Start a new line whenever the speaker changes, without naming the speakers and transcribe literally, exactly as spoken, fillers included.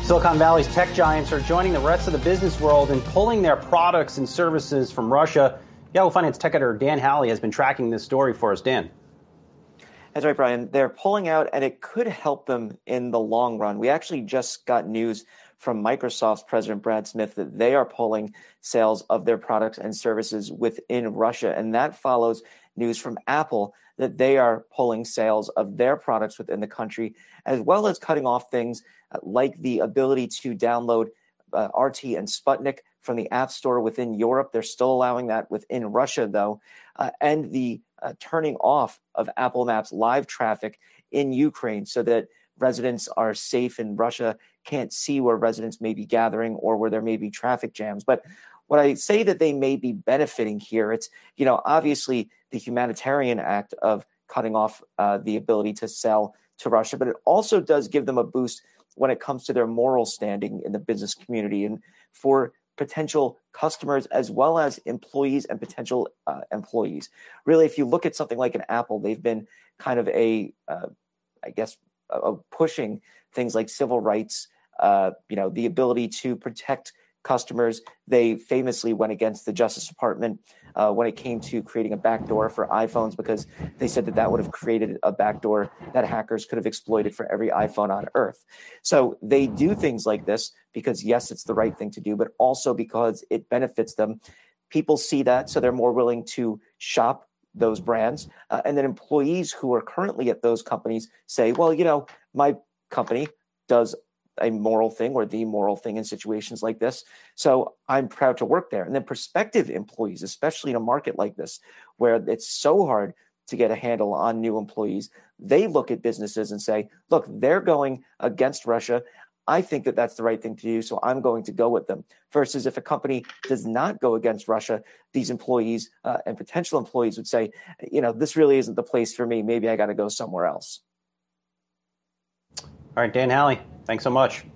Silicon Valley's tech giants are joining the rest of the business world in pulling their products and services from Russia. Yahoo Finance tech editor Dan Halley has been tracking this story for us. Dan.
That's right, Brian. They're pulling out, and it could help them in the long run. We actually just got news from Microsoft's president, Brad Smith, that they are pulling sales of their products and services within Russia. And that follows news from Apple that they are pulling sales of their products within the country, as well as cutting off things like the ability to download uh, R T and Sputnik from the App Store within Europe. They're still allowing that within Russia, though, uh, and the uh, turning off of Apple Maps live traffic in Ukraine so that residents are safe in Russia, can't see where residents may be gathering or where there may be traffic jams. But what I say that they may be benefiting here, it's, you know, obviously the humanitarian act of cutting off uh, the ability to sell to Russia, but it also does give them a boost when it comes to their moral standing in the business community and for potential customers as well as employees and potential uh, employees. Really, if you look at something like an Apple, they've been kind of a, uh, I guess, uh, pushing things like civil rights, uh, you know, the ability to protect customers. They famously went against the Justice Department uh, when it came to creating a backdoor for iPhones because they said that that would have created a backdoor that hackers could have exploited for every iPhone on Earth. So they do things like this because, yes, it's the right thing to do, but also because it benefits them. People see that, so they're more willing to shop those brands. Uh, and then employees who are currently at those companies say, well, you know, my company does a moral thing or the moral thing in situations like this. So I'm proud to work there. And then prospective employees, especially in a market like this, where it's so hard to get a handle on new employees, they look at businesses and say, look, they're going against Russia. I think that that's the right thing to do, so I'm going to go with them. Versus if a company does not go against Russia, these employees uh, and potential employees would say, you know, this really isn't the place for me. Maybe I got to go somewhere else.
All right, Dan Halley, thanks so much.